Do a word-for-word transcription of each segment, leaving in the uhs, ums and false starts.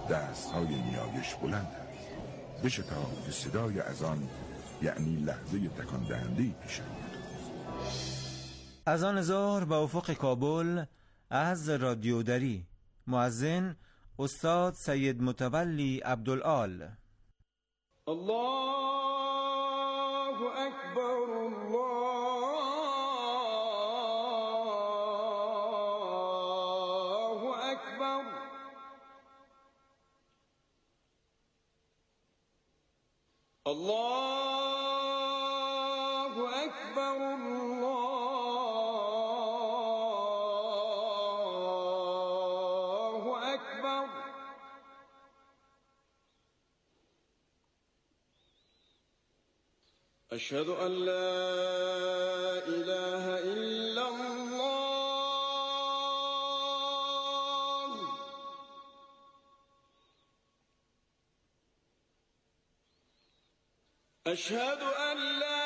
دستهای نیایش بلند است. بشتاب که صدای اذان یعنی لحظه تکان دهنده‌ای پیش آید. اذان ظهر به افق کابل از رادیو دری. مؤذن استاد سید متولی عبدالآل. الله اکبر الله اکبر. الله اکبر الله اکبر. اشهد ان لا اله الا الله. اشهد ان لا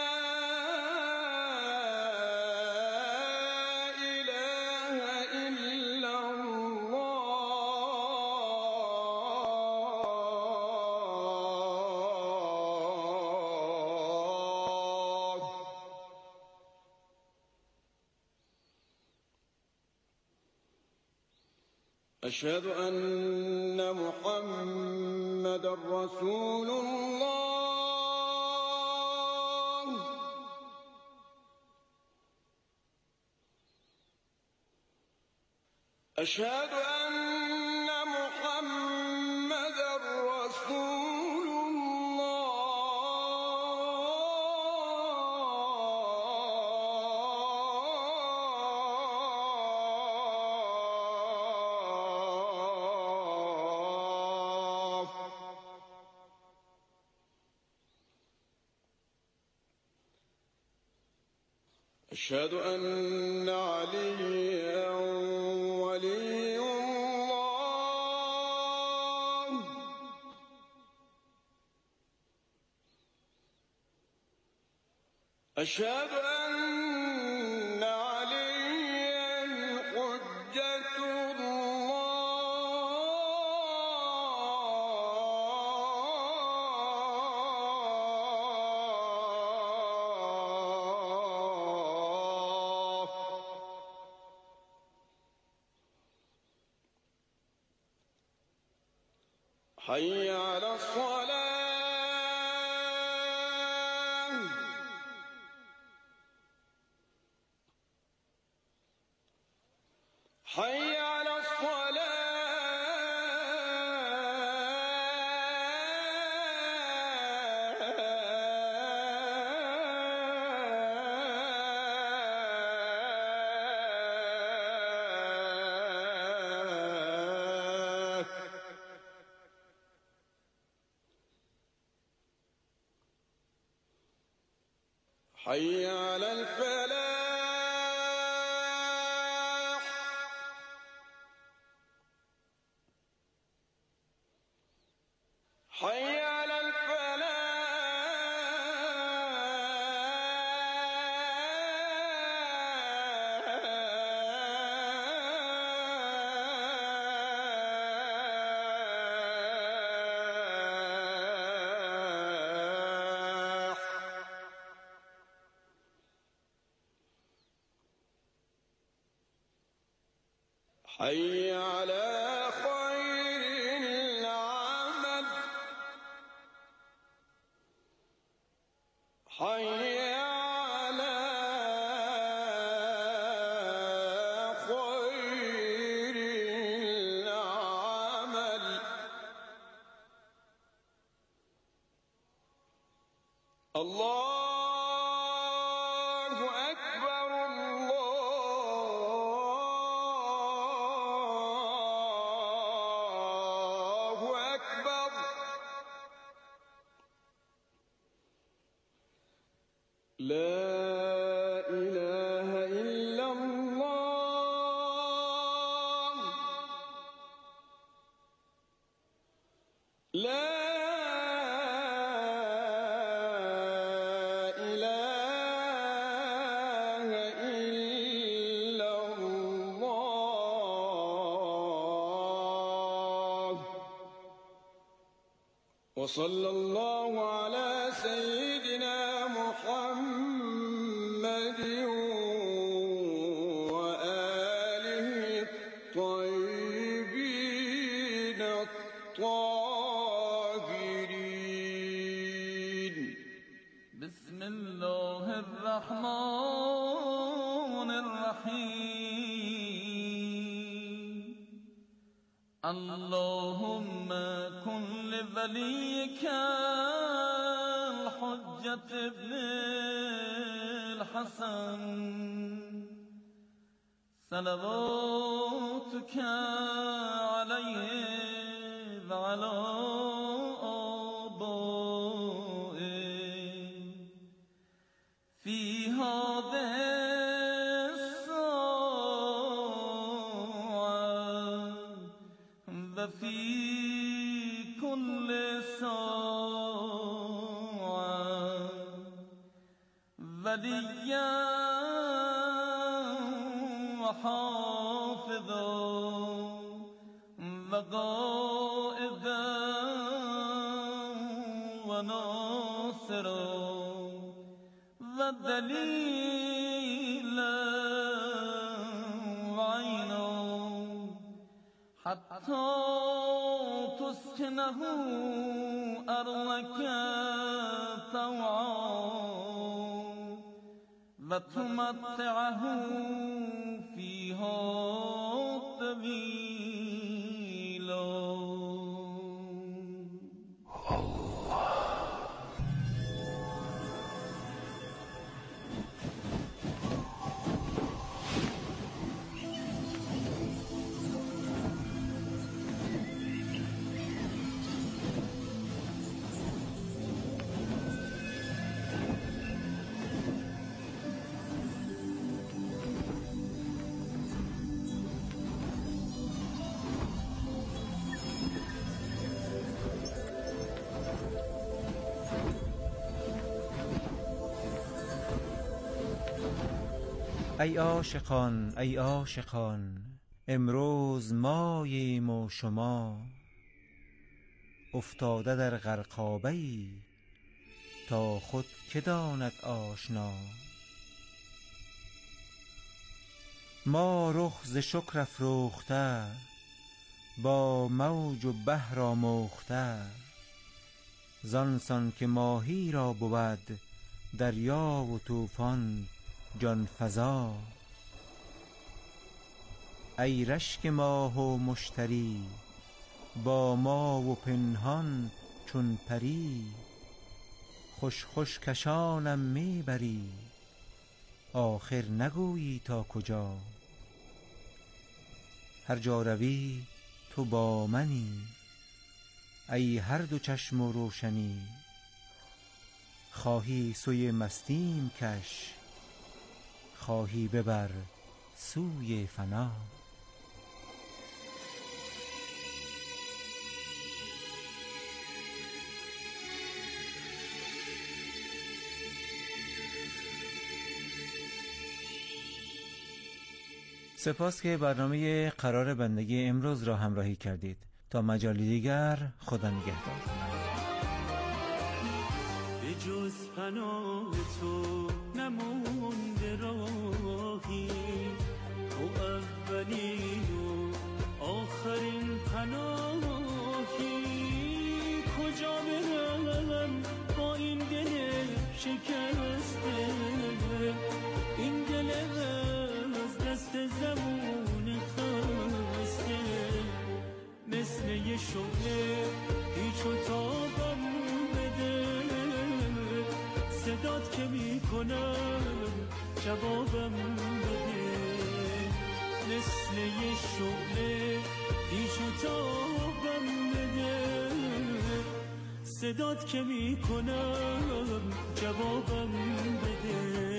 اله الا الله. اشهد ان محمد رسول الله. اشهد ان محمد رسول الله. اشهد ان عليا ولي الله. اشهد ان عليا حجة الله. حي على الصلاة. حي على الصلاة. حي على الفلاح. حي على الفلاح. حي على خير العمل. حي على خير العمل. الله أكبر الله أكبر. لا إله إلا الله. لا وصلى الله على سيدنا محمد وآله الطيبين الطاهرين. بسم الله الرحمن الرحيم. اللهم كن لوليك الحجة ابن الحسن صلواتك عليه وعلى آبائه في هذه الساعة وفي كل ساعة وليا وحافظا وقائدا وناصرا ودليلا وعينا حتى تسكنه أرضك طوعا وتمتعه فيها طويلا. ای عاشقان ای عاشقان، امروز ماییم و شما افتاده در غرقابه‌ای تا خود که داند آشنا. ما رخ ز شکر افروخته، با موج و بحر آموخته، زانسان که ماهی را بود دریا و طوفان جان فزا. ای رشک ماه و مشتری، با ما و پنهان چون پری، خوش خوش کشانم میبری، آخر نگویی تا کجا. هر جا روی تو با منی، ای هر دو چشم و روشنی، خواهی سوی مستیم کش، خواهی ببر سوی فنا. سپاس که برنامه قرار بندگی امروز را همراهی کردید. تا مجالی دیگر، خدا نگهدار. به جز پناه تو نمونده راهی، تو اولین و آخرین پناهی. کجا برم با این دل شکسته، این دل از دست زمون خسته، مثل یه شعله هیچ و تابم بده، صدات که میکنم جوابم بده، مثل یه شعله هیچ و تابم بده، صدات که میکنم جوابم بده.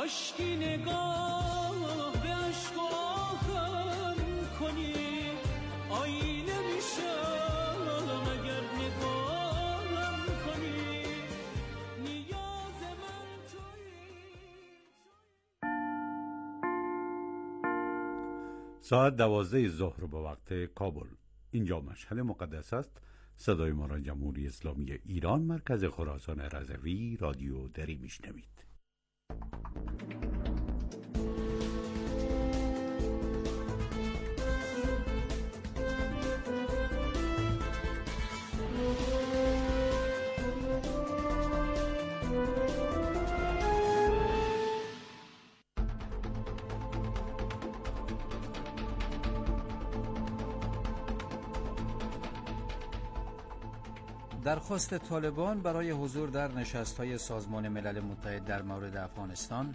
کاشکی نگاه به عشق و آهم کنی، آینه میشم اگر نگاهم کنی، نیاز من تویی. ساعت دوازده ظهر به وقت کابل. اینجا مشهد مقدس است. صدای ما را جمهوری اسلامی ایران، مرکز خراسان رضوی، رادیو دری میشنوید. درخواست طالبان برای حضور در نشست‌های سازمان ملل متحد در مورد افغانستان،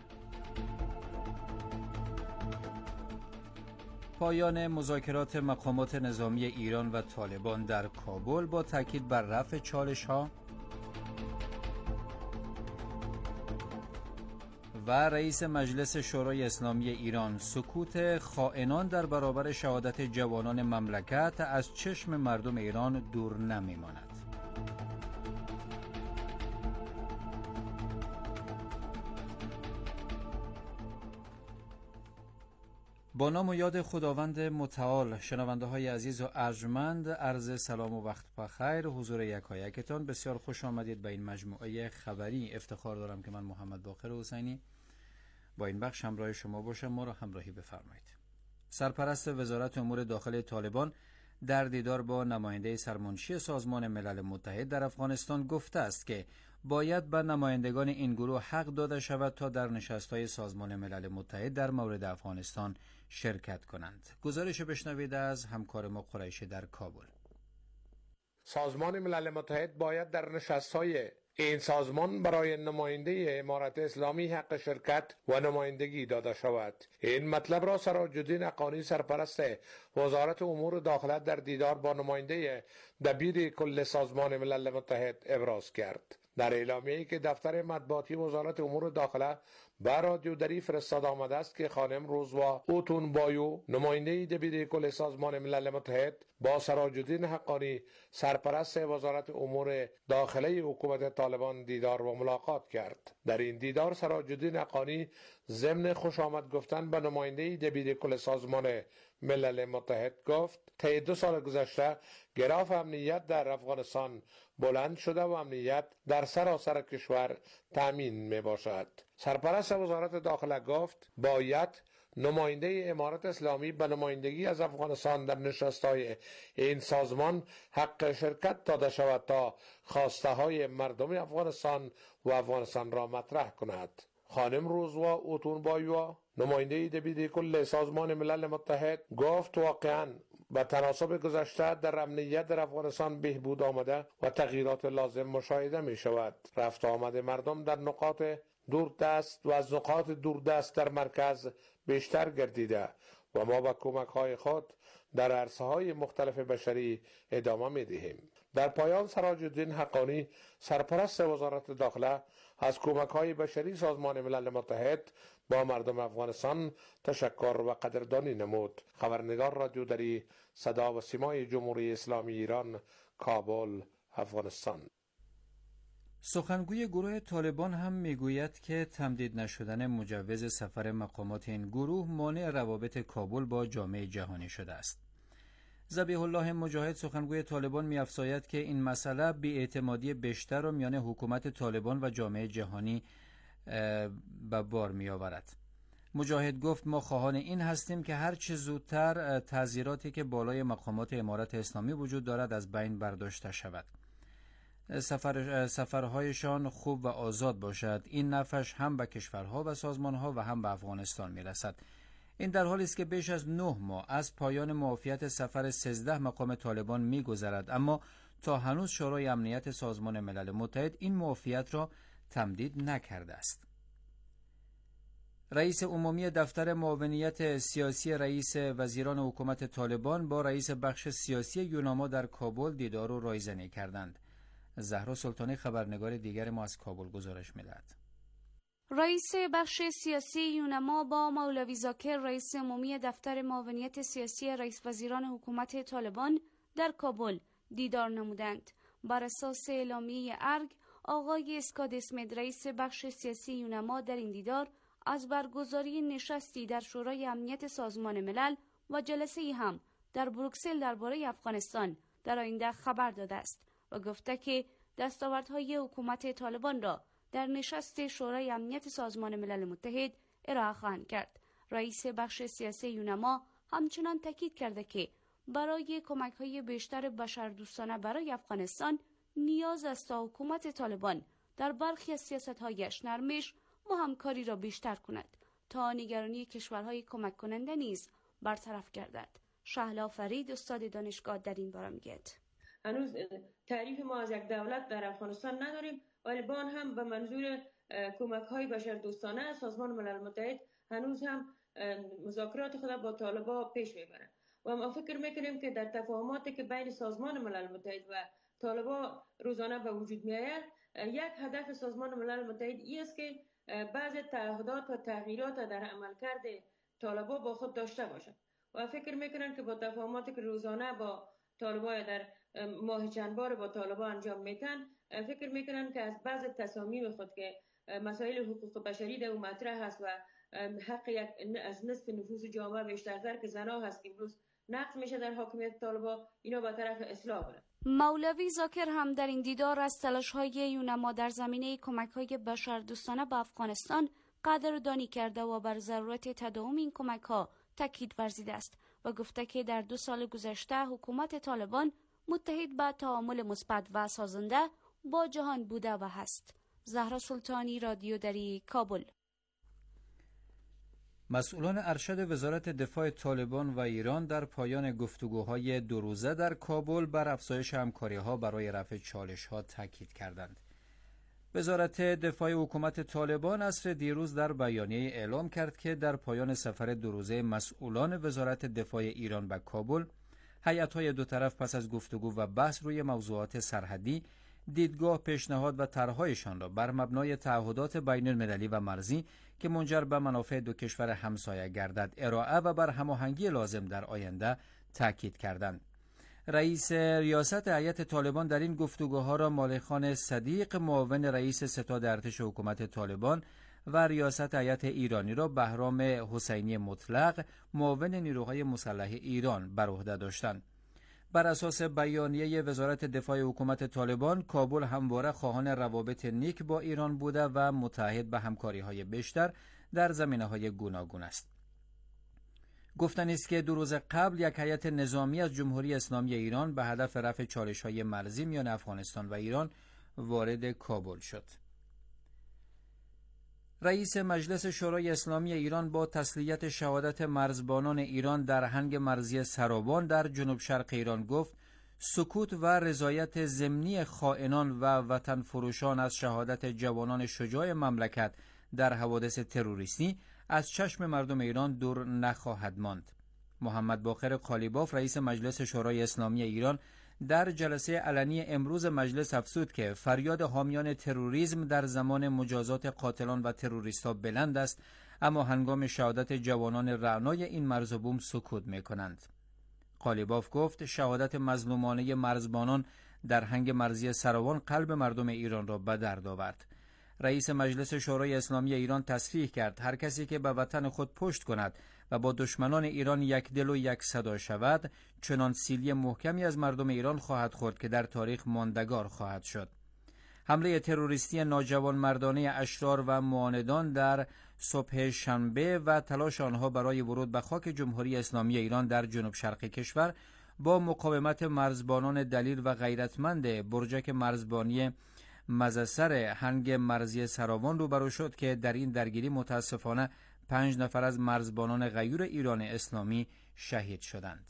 پایان مذاکرات مقامات نظامی ایران و طالبان در کابل با تاکید بر رفع چالش‌ها، و رئیس مجلس شورای اسلامی ایران: سکوت خائنان در برابر شهادت جوانان مملکت از چشم مردم ایران دور نمی‌ماند. با نام و یاد خداوند متعال، شنونده های عزیز و ارجمند، عرض سلام و وقت بخیر حضور یکایکتان. بسیار خوش آمدید به این مجموعه خبری. افتخار دارم که من محمد باقر حسینی با این بخش همراه شما باشم. ما را همراهی بفرمایید. سرپرست وزارت امور داخل طالبان در دیدار با نماینده سرمنشی سازمان ملل متحد در افغانستان گفته است که باید به نمایندگان این گروه حق داده شود تا در نشست‌های سازمان ملل متحد در مورد افغانستان شرکت کنند. گزارش بشنوید از همکار ما قریشی در کابل. سازمان ملل متحد باید در نشست‌های این سازمان برای نماینده امارت اسلامی حق شرکت و نمایندگی داده شود. این مطلب را سراج الدین حقانی، سرپرست وزارت امور داخله، در دیدار با نماینده دبیر کل سازمان ملل متحد ابراز کرد. در اعلامیه‌ای که دفتر مطبوعاتی وزارت امور داخله به رادیو دری فرستاده آمده است که خانم روزوا اوتون بایو، نماینده دبیر کل سازمان ملل متحد، با سراج الدین حقانی، سرپرست وزارت امور داخله حکومت طالبان دیدار و ملاقات کرد. در این دیدار سراج الدین حقانی ضمن خوش آمد گفتن به نماینده دبیر کل سازمان ملل متحد گفت طی دو سال گذشته گراف امنیت در افغانستان بلند شده و امنیت در سراسر کشور تامین می باشد. سرپرست وزارت داخله گفت باید نماینده امارت اسلامی به نمایندگی از افغانستان در نشست‌های این سازمان حق شرکت داده شود تا خواسته های مردم افغانستان و افغانستان را مطرح کند. خانم روزوا اوتون بایوا، نماینده دبیر کل سازمان ملل متحد، گفت واقعاً به تناسب گذشته در امنیت در افغانستان بهبود آمده و تغییرات لازم مشاهده می شود. رفت آمد مردم در نقاط دوردست و از نقاط دوردست در مرکز بیشتر گردیده و ما با کمک های خود در عرصه های مختلف بشری ادامه می دهیم. در پایان سراج الدین حقانی، سرپرست وزارت داخله، از کمک های بشری سازمان ملل متحد با مردم افغانستان تشکر و قدردانی نمود. خبرنگار رادیو دری، صدا و سیمای جمهوری اسلامی ایران، کابل، افغانستان. سخنگوی گروه طالبان هم میگوید که تمدید نشدن مجوز سفر مقامات این گروه مانع روابط کابل با جامعه جهانی شده است. ذبیح الله مجاهد، سخنگوی طالبان، می‌افزاید که این مسئله بی‌اعتمادی بیشتر را میان حکومت طالبان و جامعه جهانی به بار می‌آورد. مجاهد گفت ما خواهان این هستیم که هر چه زودتر تعزیراتی که بالای مقامات امارت اسلامی وجود دارد از بین برداشته شود. سفر سفرهایشان خوب و آزاد باشد. این نفعش هم به کشورها و سازمانها و هم به افغانستان میرسد. این در حالی است که بیش از نه ماه از پایان معافیت سفر سیزده مقام طالبان میگذرد، اما تا هنوز شورای امنیت سازمان ملل متحد این معافیت را تمدید نکرده است. رئیس عمومی دفتر معاونیت سیاسی رئیس وزیران حکومت طالبان با رئیس بخش سیاسی یوناما در کابل دیدار و رایزنی کردند. زهرا سلطانی، خبرنگار دیگر ما، از کابل گزارش می‌دهد. رئیس بخش سیاسی یونما با مولوی زاکر رئیس عمومی دفتر معاونیت سیاسی رئیس وزیران حکومت طالبان در کابل دیدار نمودند. بر اساس اعلامیه ارگ، آقای اسکات اسمت رئیس بخش سیاسی یونما در این دیدار از برگزاری نشستی در شورای امنیت سازمان ملل و جلسه‌ای هم در بروکسل درباره افغانستان در آینده خبر داده است و گفته که دستاوردهای حکومت طالبان را در نشست شورای امنیت سازمان ملل متحد ارائه خواهند کرد. رئیس بخش سیاسی یونما همچنان تاکید کرده که برای کمک‌های بیشتر بشردوستانه برای افغانستان نیاز است تا حکومت طالبان در برخی از سیاست‌هایش نرمش و همکاری را بیشتر کند تا نگرانی کشورهای کمک کننده نیز برطرف گردد. شهلا فرید استاد دانشگاه در این باره میگوید هنوز تعریف ما از یک دولت در افغانستان نداریم، ولی با آن هم به منظور کمک‌های بشردوستانه سازمان ملل متحد هنوز هم مذاکرات خود با طالبان پیش میبرند و ما فکر میکنیم که در تفاهماتی که بین سازمان ملل متحد و طالبان روزانه به وجود میآید، یک هدف سازمان ملل متحد این است که بعض تعهدات و تغییرات در عملکرد طالبان با خود داشته باشد و فکر میکنن که با تفاهماتی که روزانه با طالبان در ماه چند بار با طالبان انجام میتن، فکر میکنن که از بعض تصامیم خود که مسائل حقوق بشری در مطرح هست و حق یک از نصف نفوس جامعه بیشتر که زنها هست که امروز نقض میشه در حاکمیت طالبان، اینا به طرف اصلاح برن. مولوی زاکر هم در این دیدار از تلاش‌های یونما در زمینه کمک‌های بشردوستانه به افغانستان قدردانی کرده و بر ضرورت تداوم این کمک‌ها تاکید ورزیده است و گفته که در دو سال گذشته حکومت طالبان متحد به تعامل مثبت و سازنده با جهان بوده و هست. زهرا سلطانی، رادیو دری، کابل. مسئولان ارشد وزارت دفاع طالبان و ایران در پایان گفتگوهای دو روزه در کابل بر افزایش همکاری‌ها برای رفع چالش‌ها تاکید کردند. وزارت دفاع حکومت طالبان عصر دیروز در بیانیه اعلام کرد که در پایان سفر دو روزه مسئولان وزارت دفاع ایران به کابل، هیئت‌های دو طرف پس از گفتگو و بحث روی موضوعات سرحدی، دیدگاه، پیشنهاد و طرح‌هایشان را بر مبنای تعهدات بین‌المللی و مرزی که منجر به منافع دو کشور همسایه گردد ارائه و بر هماهنگی لازم در آینده تاکید کردند. رئیس ریاست هیئت طالبان در این گفتگوها را مالخان صدیق، معاون رئیس ستاد ارتش حکومت طالبان، و ریاست هیئت ایرانی را بهرام حسینی مطلق، معاون نیروهای مسلح ایران، بر عهده داشتند. بر اساس بیانیه وزارت دفاع حکومت طالبان، کابل همواره خواهان روابط نیک با ایران بوده و متعهد به همکاری‌های بیشتر در زمینه‌های گوناگون است. گفتنی است که دو روز قبل یک هیئت نظامی از جمهوری اسلامی ایران به هدف رفع چالش‌های مرزی میان افغانستان و ایران وارد کابل شد. رئیس مجلس شورای اسلامی ایران با تسلیت شهادت مرزبانان ایران در هنگ مرزی سرابان در جنوب شرق ایران گفت سکوت و رضایت ضمنی خائنان و وطن فروشان از شهادت جوانان شجاع مملکت در حوادث تروریستی از چشم مردم ایران دور نخواهد ماند. محمد باقر قالیباف رئیس مجلس شورای اسلامی ایران در جلسه علنی امروز مجلس افزود که فریاد حامیان تروریسم در زمان مجازات قاتلان و تروریست‌ها بلند است، اما هنگام شهادت جوانان رعنای این مرز و بوم سکوت می‌کنند. قالیباف گفت شهادت مظلومانه مرزبانان در هنگ مرزی سروان قلب مردم ایران را به درد آورد. رئیس مجلس شورای اسلامی ایران تصریح کرد هر کسی که به وطن خود پشت کند و با دشمنان ایران یک دل و یک صدا شود، چنان سیلی محکمی از مردم ایران خواهد خورد که در تاریخ ماندگار خواهد شد. حمله تروریستی ناجوان مردانه اشرار و معاندان در صبح شنبه و تلاش آنها برای ورود به خاک جمهوری اسلامی ایران در جنوب شرق کشور با مقاومت مرزبانان دلیر و غیرتمند برجک مرزبانی مزسر هنگ مرزی سراوان روبرو شد که در این درگیری متاسفانه پنج نفر از مرزبانان غیور ایران اسلامی شهید شدند.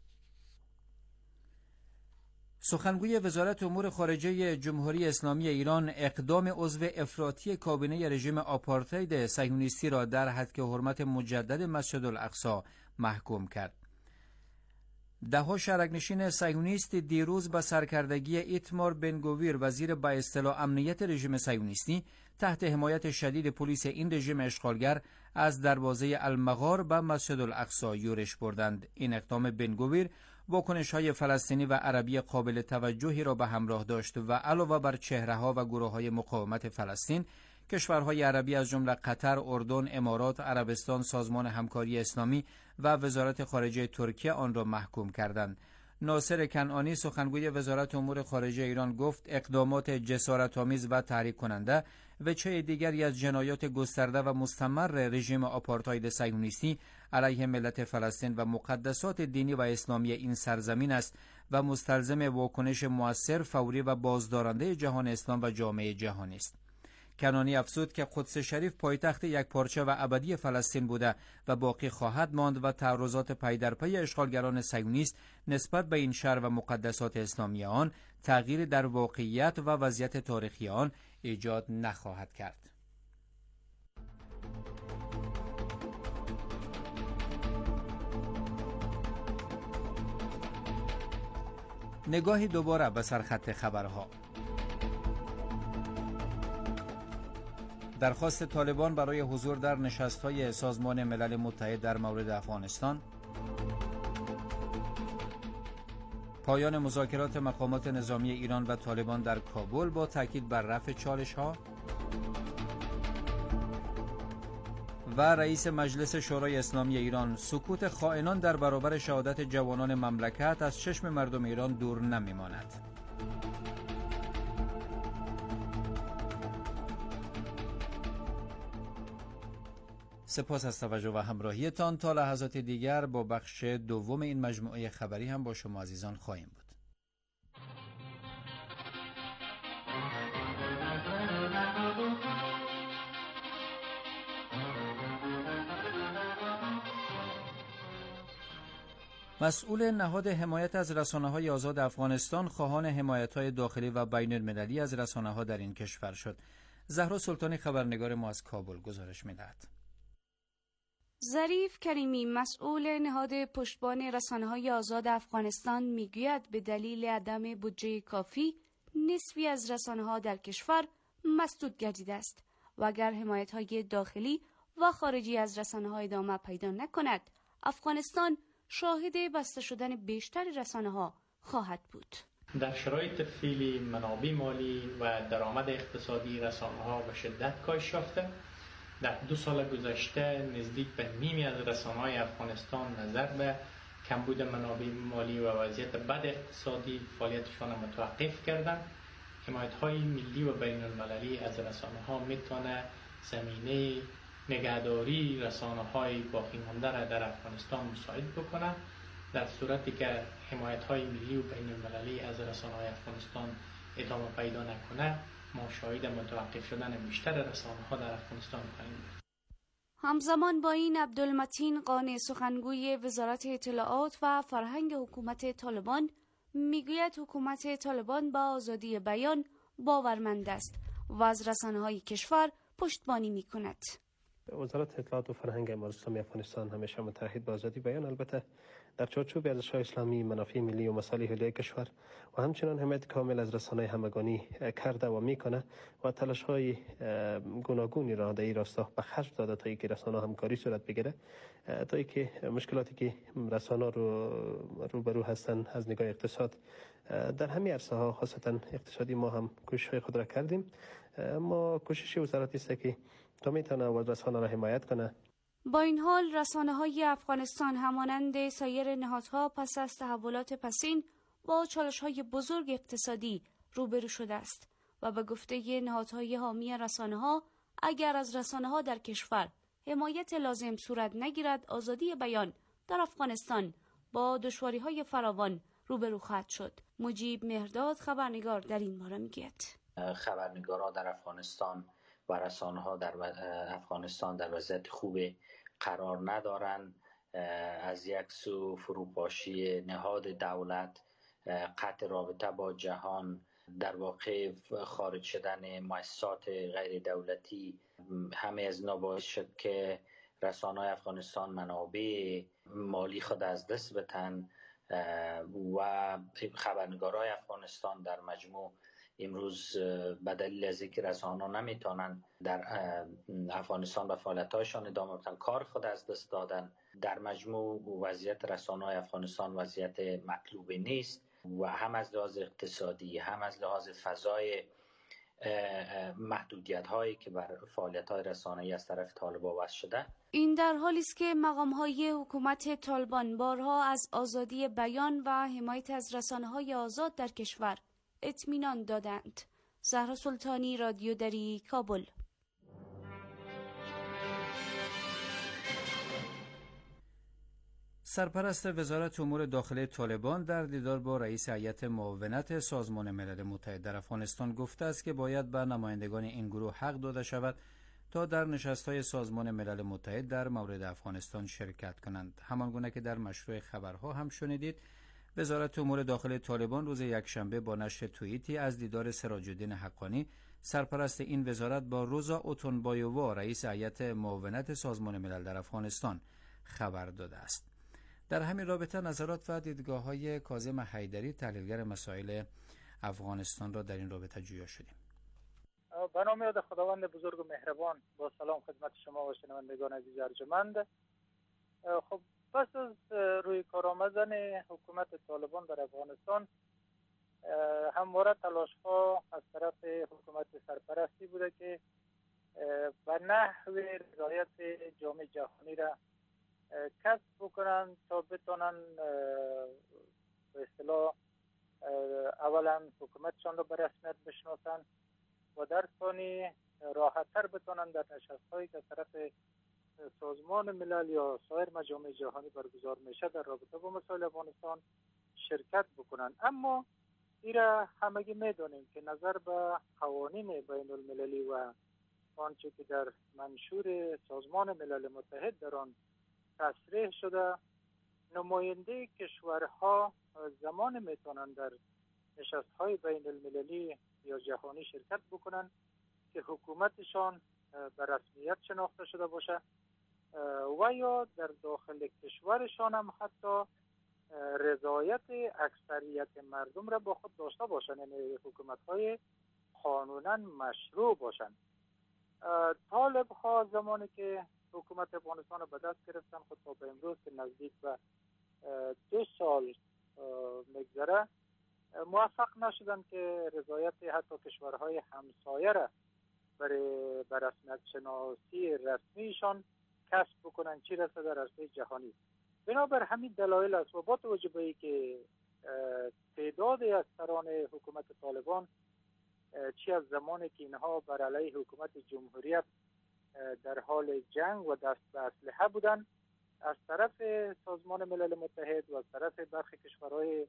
سخنگوی وزارت امور خارجه جمهوری اسلامی ایران اقدام عضو افراطی کابینه رژیم آپارتاید صهیونیستی را در حد که حرمت مجدد مسجد الاقصی محکوم کرد. دهها شهرک‌نشین صهیونیست دیروز با سرکردگی ایتمار بن گویر وزیر با اصطلاح امنیت رژیم صهیونیستی تحت حمایت شدید پلیس این رژیم اشغالگر از دروازه المغار به مسجد الاقصی یورش بردند. این اقدام بن گویر واکنش‌های فلسطینی و عربی قابل توجهی را به همراه داشت و علاوه بر چهره‌ها و گروه‌های مقاومت فلسطین، کشورهای عربی از جمله قطر، اردن، امارات، عربستان، سازمان همکاری اسلامی و وزارت خارجه ترکیه آن را محکوم کردند. ناصر کنعانی سخنگوی وزارت امور خارجه ایران گفت اقدامات جسارت‌آمیز و تحریک کننده وجه دیگری از جنایات گسترده و مستمر رژیم آپارتاید صهیونیستی علیه ملت فلسطین و مقدسات دینی و اسلامی این سرزمین است و مستلزم واکنش مؤثر، فوری و بازدارنده جهان اسلام و جامعه جهانی است. کنعانی افزود که قدس شریف پایتخت یکپارچه و ابدی فلسطین بوده و باقی خواهد ماند و تعرضات پی در پی اشغالگران صهیونیست نسبت به این شهر و مقدسات اسلامی آن تغییر در واقعیت و وضعیت تاریخی آن ایجاد نخواهد کرد. نگاهی دوباره به سرخط خبرها. درخواست طالبان برای حضور در نشست‌های سازمان ملل متحد در مورد افغانستان، پایان مذاکرات مقامات نظامی ایران و طالبان در کابل با تاکید بر رفع چالش‌ها و رئیس مجلس شورای اسلامی ایران سکوت خائنان در برابر شهادت جوانان مملکت از چشم مردم ایران دور نمی‌ماند. سپاس از توجه و همراهیتان. تا لحظات دیگر با بخش دوم این مجموعه خبری هم با شما عزیزان خواهیم بود. مسئول نهاد حمایت از رسانه‌های آزاد افغانستان خواهان حمایت‌های داخلی و بین المللی از رسانه‌ها در این کشور شد. زهرا سلطانی خبرنگار ما از کابل گزارش می‌دهد. ظریف کریمی مسئول نهاد پشتبان رسانه‌های آزاد افغانستان میگوید به دلیل عدم بودجه کافی نصفی از رسانه‌ها در کشور مسدود گردیده است و اگر حمایت‌های داخلی و خارجی از رسانه‌ها ادامه پیدا نکند افغانستان شاهد بسته شدن بیشتر رسانه‌ها خواهد بود. در شرایط فعلی منابع مالی و درآمد اقتصادی رسانه‌ها به شدت کاهش یافته. در دو سال گذشته نزدیک به نیمی از رسانه‌های افغانستان نظر به کمبود منابع مالی و وضعیت بد اقتصادی فعالیتشان متوقف کردند. حمایت‌های ملی و بین المللی از رسانه‌ها میتونه زمینه نگهداری رسانه‌های باقی مانده را در افغانستان مساعد بکنه. در صورتی که حمایت‌های ملی و بین المللی از رسانه‌های افغانستان ادامه پیدا نکنه ما شاهد متوقف شدن بیشتر رسانه‌ها در افغانستان خواهیم بود. همزمان با این عبدالمتین قانع سخنگوی وزارت اطلاعات و فرهنگ حکومت طالبان میگوید حکومت طالبان با آزادی بیان باورمند است و از رسانه‌های کشور پشتیبانی می‌کند. وزارت اطلاعات و فرهنگ امارات اسلامی افغانستان همیشه متحد با آزادی بیان، البته در چارچوب ارزش‌های اسلامی، منافع ملی و مصالح علیه کشور و همچنین حمایت کامل از رسانه‌های همگانی کرده و میکنه و تلاش‌های گوناگونی را در این راستا به خرج داده تا اینکه رسانه‌ها همکاری صورت بگیره، تا اینکه مشکلاتی که رسانه‌ها رو روبرو هستن از نگاه اقتصاد در همه عرصه‌ها خاصتا اقتصادی ما هم کوشش‌های خود را کردیم. ما کوشش وزارت است که تا میتونه رسانه را حمایت کنه. با این حال رسانه‌های افغانستان همانند سایر نهادها پس از تحولات پسین با چالش‌های بزرگ اقتصادی روبرو شده است و به گفته نهادهای حامی رسانه‌ها اگر از رسانه‌ها در کشور حمایت لازم صورت نگیرد آزادی بیان در افغانستان با دشواری‌های فراوان روبرو خواهد شد. مجیب مهرداد خبرنگار در این باره میگوید خبرنگارا در افغانستان و رسانه‌ها در افغانستان در وضعیت خوب قرار ندارند. از یک سو فروپاشی نهاد دولت، قطع رابطه با جهان، در واقع خارج شدن مؤسسات غیر دولتی، همه از اینا باعث شد که رسانه‌های افغانستان منابع مالی خود از دست بدن و خبرنگارای افغانستان در مجموع امروز به دلیل از اینکه رسانه‌ها نمیتونن در افغانستان به فعالیت‌هایشان ادامه بدن، کار خود از دست دادن. در مجموع وضعیت رسانه‌های افغانستان وضعیت مطلوبی نیست و هم از لحاظ اقتصادی هم از لحاظ فضای محدودیت هایی که بر فعالیت های رسانه‌ای از طرف طالبان وضع شده. این در حالی است که مقام های حکومت طالبان بارها از آزادی بیان و حمایت از رسانه های آزاد در کشور اطمینان دادند. زهرا سلطانی، رادیو دری، کابل. سرپرست وزارت امور داخلی طالبان در دیدار با رئیس هیئت معاونت سازمان ملل متحد در افغانستان گفته است که باید به نمایندگان این گروه حق داده شود تا در نشست‌های سازمان ملل متحد در مورد افغانستان شرکت کنند. همانگونه که در مشروع خبرها هم شنیدید، وزارت امور داخلی طالبان روز یکشنبه با نشر توییتی از دیدار سراج الدین حقانی، سرپرست این وزارت، با روزا اوتونبایووا، رئیس هیئت معاونت سازمان ملل در افغانستان، خبر داده است. در همین رابطه نظرات و دیدگاه‌های کاظم حیدری، تحلیلگر مسائل افغانستان، را در این رابطه جویا شدیم. به نام یاد خداوند بزرگ و مهربان، با سلام خدمت شما و شنوندگان عزیز ارجمند. خب پس از روی کار آمدن حکومت طالبان در افغانستان، همواره تلاش‌ها از طرف حکومت سرپرستی بوده که به نحو رضایت جامعه جهانی را کسب بکنن تا بتونن به اصطلاح اولا حکومتشان را به رسمیت بشناسن و در ثانی راحت‌تر بتونن در نشست‌هایی که از طرف سازمان ملل یا سایر مجامع جهانی برگزار میشه در رابطه با مسائل افغانستان شرکت بکنن. اما ایرا همگی میدونیم که نظر به قوانین بین المللی و آنچه که در منشور سازمان ملل متحد در آن تصریح شده، نماینده کشورها زمان میتونن در نشست‌های بین المللی یا جهانی شرکت بکنن که حکومتشان به رسمیت شناخته شده باشه و یا در داخل کشورشان هم حتی رضایت اکثریت مردم را با خود داشته باشن، یعنی حکومت‌های قانونا مشروع باشن. طالب ها زمانی که حکومت افغانستان را به دست گرفتن، خود تا به امروز که نزدیک به دو سال مگذره، موفق نشدن که رضایت حتی کشورهای همسایه را برای به رسمیت شناسی رسمیشان کسب بکنن، چی رسه در عرصه جهانی. بنابر همین دلایل است و با توجه به اینکه تعدادی از سران حکومت طالبان چی از زمانی که اینها بر علیه حکومت جمهوریت در حال جنگ و دست به اسلحه بودن، از طرف سازمان ملل متحد و از طرف برخی کشورهای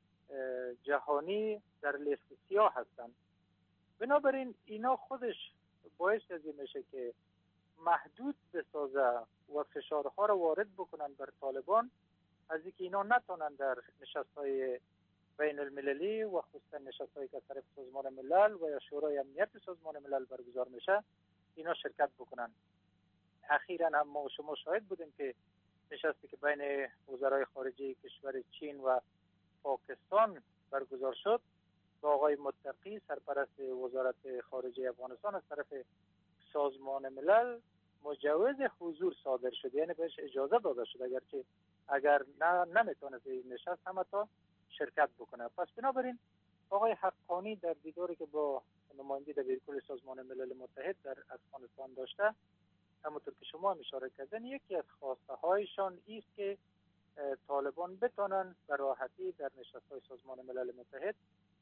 جهانی در لیست سیاه هستند. بنابراین اینا خودش باعث از این میشه که محدود بسازه و فشارها را وارد بکنن بر طالبان، از اینکه اینا نتونن در نشست‌های بین المللی و خصوصا نشست‌هایی که از طرف سازمان ملل و یا شورای امنیت سازمان ملل برگزار میشه اینا شرکت بکنن. اخیراً هم ما شما شاهد بودیم که نشستی که بین وزرای خارجه کشور چین و پاکستان برگزار شد، با آقای متقی سرپرست وزارت خارجه افغانستان از طرف سازمان ملل مجوز حضور صادر شد، یعنی بهش اجازه داده شد اگرچه اگر نه نمیتونه این نشست هم تا شرکت بکنه. پس بنابراین آقای حقانی در دیداری که با نماینده دبیرکل سازمان ملل متحد در افغانستان داشته، همونطور که شما هم اشاره کردن، یکی از خواسته هایشان است که طالبان بتونن به راحتی در نشست‌های سازمان ملل متحد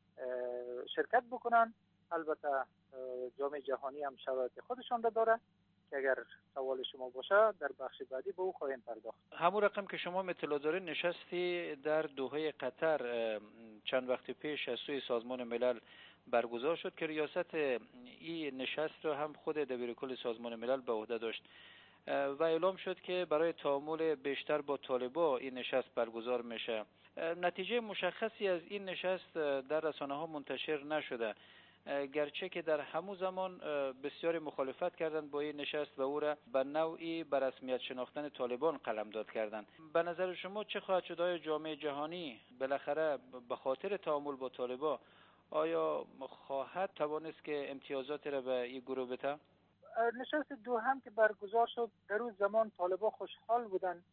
شرکت بکنن. البته جامعه جهانی هم شرایط خودشان را داره که اگر سوال شما باشه در بخش بعدی به او خواهیم پرداخت. همون رقم که شما اطلاع دارین، نشستی در دوحه قطر چند وقت پیش از سوی سازمان ملل برگزار شد که ریاست این نشست را هم خود دبیرکل سازمان ملل به عهده داشت و اعلام شد که برای تعامل بیشتر با طالبان این نشست برگزار میشه. نتیجه مشخصی از این نشست در رسانه ها منتشر نشده. گرچه که در همون زمان بسیاری مخالفت کردند با این نشست و او را به نوعی به رسمیت شناختن طالبان قلمداد کردند. به نظر شما چه خواهد شد؟ آیا جامعه جهانی بالاخره به خاطر تعامل با طالبان آیا خواهد توانست که امتیازات را به این گروه بده؟ نشست دو هم که برگزار شد در روز زمان طالبان خوشحال بودند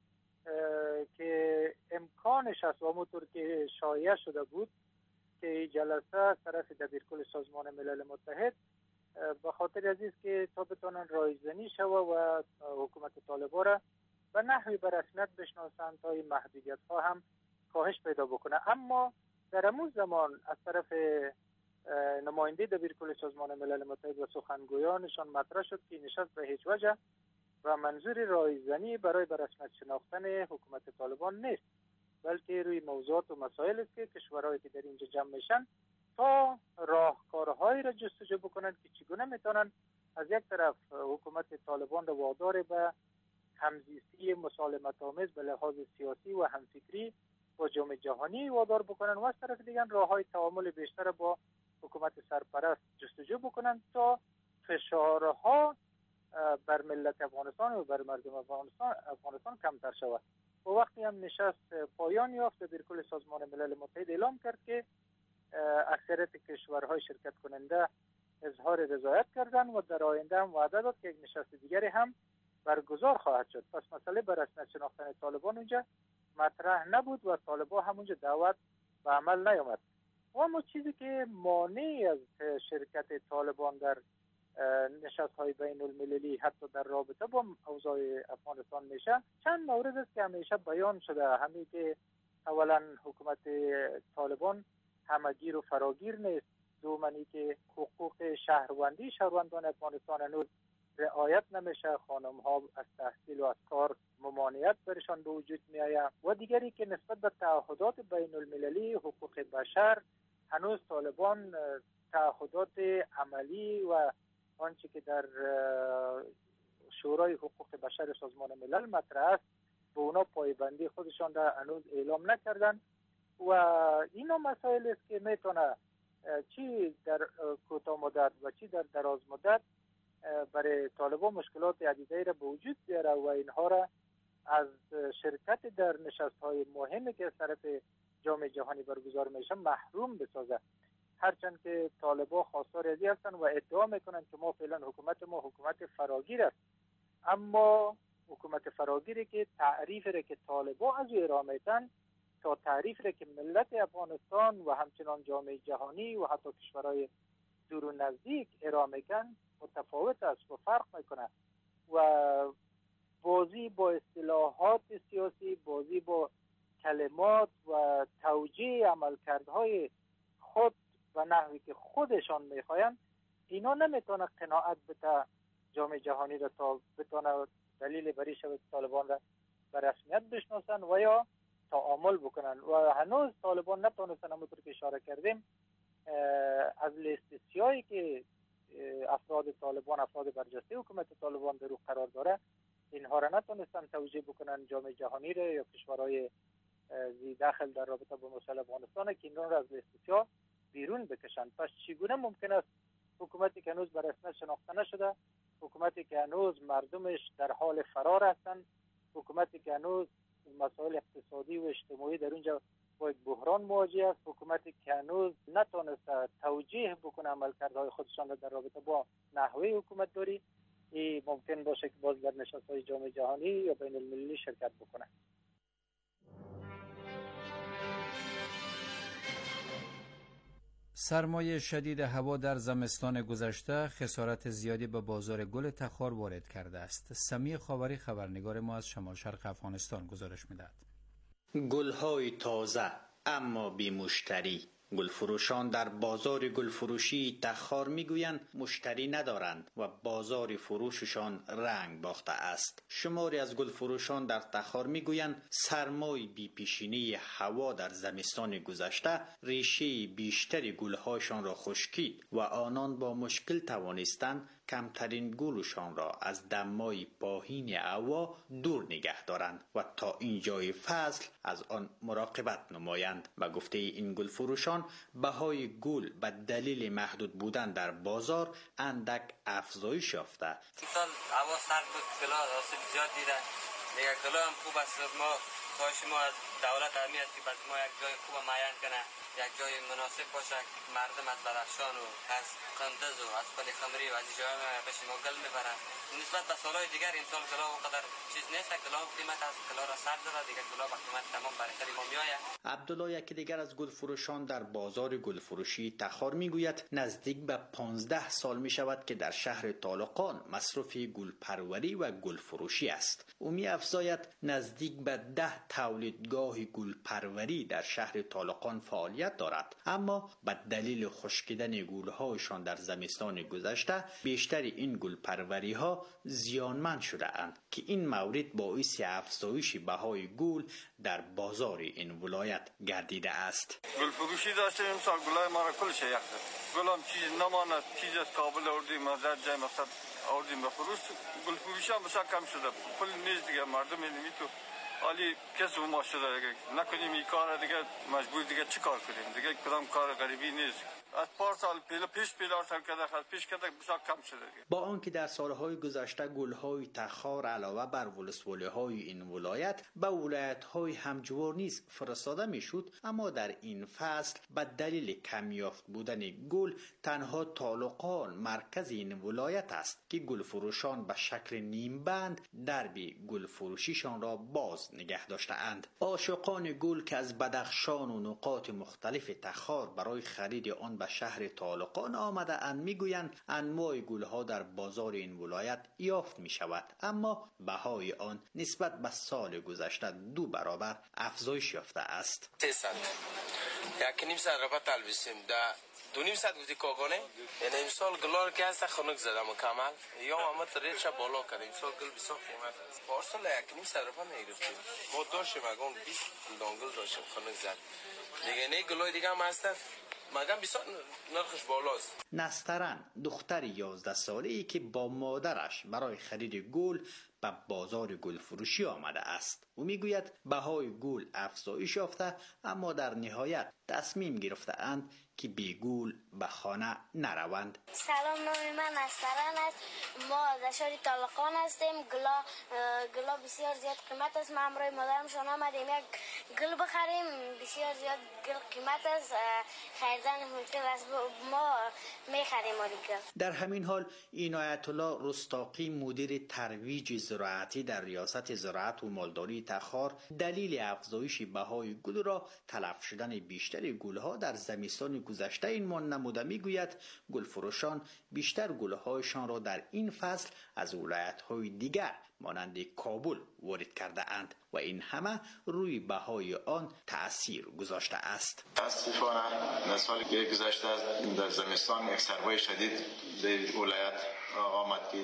که امکانش است و همونطور که شایع شده بود که جلسه از طرف دبیرکل سازمان ملل متحد به خاطر عزیز که تا بتونن رایزنی شوه و حکومت طالبان را به نحوی به رسمیت بشناسند تا این محدودیت ها هم کاهش پیدا بکنه. اما در همون زمان از طرف نماینده دبیرکل سازمان ملل متحد و سخنگویانشان مطرح شد که نشست به هیچ وجه و منظور رایزنی برای به رسمیت شناختن حکومت طالبان نیست، بلکه روی موضوعات و مسائل است که کشورهایی که در اینجا جمع میشن تا راهکارهایی را جستجو بکنند که چگونه میتونن از یک طرف حکومت طالبان را وادار به همزیستی مسالمت آمیز به لحاظ سیاسی و همفکری با جامعه جهانی وادار بکنن و از طرف دیگر راههای تعامل بیشتر با حکومت سرپرست جستجو بکنن تا فشارها بر ملت افغانستان و بر مردم افغانستان افغانستان کمتر شود. و وقتی هم نشست پایان یافت دبیرکل سازمان ملل متحد اعلام کرد که اکثریت کشورهای شرکت کننده اظهار رضایت کردند و در آینده هم وعده داد که یک نشست دیگری هم برگزار خواهد شد. پس مسئله بر رسمیت شناختن طالبان اونجا مطرح نبود و طالبان همونجا دعوت به عمل نیامد. و اما چیزی که مانع از شرکت طالبان در نشست های بین المللی حتی در رابطه با اوضاع افغانستان میشه چند مورد است که همیشه بیان شده. همین که اولا حکومت طالبان همگیر و فراگیر نیست، دومنی که حقوق شهروندی شهروندان افغانستان هنوز رعایت نمیشه، خانم ها از تحصیل و از کار ممانعت برشان به وجود می آید و دیگری که نسبت به تعهدات بین المللی حقوق بشر هنوز طالبان تعهدات عملی و آنچه که در شورای حقوق بشر سازمان ملل مطرح است به اونا پایبندی خودشان را هنوز اعلام نکردن و اینا مسائل است که میتونه چی در کوتاه مدت و چی در دراز مدت برای طالبان مشکلات عدیده را به وجود بیاره و اینها را از شرکت در نشست‌های مهمی که از طرف جامعه جهانی برگزار میشه محروم بسازه. هرچند که طالبان خواستار ازی هستند و ادعا میکنند که ما فعلا حکومت ما حکومت فراگیر است، اما حکومت فراگیری که تعریف را که طالبان از او ارائه میدن تا تعریف را که ملت افغانستان و همچنان جامعه جهانی و حتی کشورهای دور و نزدیک ارائه میکنند متفاوت است و فرق میکنه و بازی با اصطلاحات سیاسی، بازی با کلمات و توجیه عملکردهای خود و نحوی که خودشان میخواین اینا نمیتونه قناعت بده جامعه جهانی را تا بتونه دلیل بری شود طالبان را به رسمیت بشناسن و یا تعامل بکنن و هنوز طالبان نتونستن همونطور که اشاره کردیم از لیست سیاهی که افراد طالبان افراد برجسته حکومت طالبان در او قرار داره اینها را نتونستن توجیه بکنن جامعه جهانی را یا کشورهای زی داخل در رابطه با مسئله افغانستان که اینها را از لیست سیاه بیرون بکشند. پس چگونه ممکن است حکومتی که هنوز به رسمیت شناخته نشده، حکومتی که هنوز مردمش در حال فرار هستند، حکومتی که هنوز مسائل اقتصادی و اجتماعی در اونجا با یک بحران مواجه است، حکومتی که هنوز نتونسته توجیه بکنه عملکردهای خودشان را در رابطه با نحوه حکومت داری، این ممکن باشه که باز در نشست‌های جامعه جهانی یا بین المللی شرکت بکنه. سرمایه شدید هوا در زمستان گذشته خسارت زیادی به بازار گل تخار وارد کرده است. سمیع خاوری خبرنگار ما از شمال شرق افغانستان گزارش می‌دهد. گل‌های تازه اما بی مشتری. گلفروشان در بازار گلفروشی تخار میگویند مشتری ندارند و بازار فروششان رنگ باخته است. شماری از گلفروشان در تخار میگویند سرمای بی پیشینه هوا در زمستان گذشته ریشه بیشتری گلهاشان را خشکید و آنان با مشکل توانستند کمترین گلشان را از دمای پایین هوا دور نگه دارند و تا اینجای فصل از آن مراقبت نمایند. و گفته این گل فروشان بهای گل به دلیل محدود بودن در بازار اندک افزایش یافته. سال هوا سرد بود، گلا آسیب زیاد دیده. دیگه گلا هم خوب است. ما خواهش ما از دولت همی است که ما یک جای خوب معین کنه، یک جای مناسب باشه که مردم از بدخشان و از قندز و از پل خمری و از جای پیش ما گل میبرن. نسبت به سالهای دیگر این سال گلا اونقدر چیز نیست. گلا قیمت از گلا را سر زده، دیگه گلا با قیمت تمام برای خرید ما میآید. عبدالله یکی دیگر از گل فروشان در بازار گل فروشی تخار میگوید نزدیک به پانزده سال می شود که در شهر طالقان مصرف گل پروری و گل فروشی است. او می افزاید نزدیک به ده تولیدگاه گل پروری در شهر طالقان فعالیت دارد، اما به دلیل خشکیدن گلهایشان در زمستان گذشته بیشتر این گل پروری ها زیانمند شده اند که این مورد باعث افزایش بهای گل در بازار این ولایت گردیده است. گل فروشی داشتیم امسال گلای ما را کلش یخ زد. گلام چیز نماند، چیز از کابل آوردیم از جای مقصد آوردیم به فروش. گل فروشی هم بسیار کم شده. پول نیست دیگه، مردم نمی تو حالی کسی ما شده دیگه نکنیم این کار دیگه، مجبور دیگه چی کار کنیم دیگه، کدام کار غریبی نیست. از پار سال پیش پیش پیلار سال کده خل پیش کده بسیار کم شده دیگه. با آنکه در سالهای گذشته گلهای تخار علاوه بر ولسوالی‌های این ولایت به ولایت‌های همجوار نیز فرستاده میشد، اما در این فصل به دلیل کم یافت بودن گل تنها طالقان مرکز این ولایت است که گل فروشان به شکل نیم بند درب گل فروشیشان را باز نگه داشته اند. عاشقان گل که از بدخشان و نقاط مختلف تخار برای خرید آن به شهر طالقان آمده اند میگویند انواع گلها در بازار این ولایت یافت می شود، اما بهای آن نسبت به سال گذشته دو برابر افزایش یافته است. سیصد یک نیم صد ربط تلبیسیم ده دو نیم صد گفتی کاغانه، یعنی امسال گلار که هست خنک زده مکمل یا آمد ریتش بالا کرد. امسال گل بسیار قیمت است. پارسال یک نیم صد ربط نگرفتیم. ما داشتیم اگه بیست دانگل داشتیم خنک زد. دیگه نه گلای دیگه هم هستن مگم بسیار نرخش بالاست. نسترن دختر یازده ساله ای که با مادرش برای خرید گل به بازار گل فروشی آمده است. او میگوید بهای گل افزایش یافته، اما در نهایت تصمیم گرفته اند که بی گل به خانه نروند. سلام، نام من نسترن است. ما در شهر طالقان هستیم. گلا گلا بسیار زیاد قیمت است. ما امروز مادرمشان آمدیم یک گل بخریم. بسیار زیاد گل قیمت است. خریدن مشکل است. ما میخریم گل. در همین حال عنایت الله رستاقی مدیر ترویج زراعتی در ریاست زراعت و مالداری تخار دلیل افزایش بهای گل را تلف شدن بیشتر گلها در زمستان گذشته این نموده میگوید گل فروشان بیشتر گلهایشان را در این فصل از ولایت‌های دیگر مانند کابل وارد کرده اند و این همه روی بهای آن تأثیر گذاشته است. متاسفانه سال گذشته در زمستان یک سرمای شدید در ولایت آمد که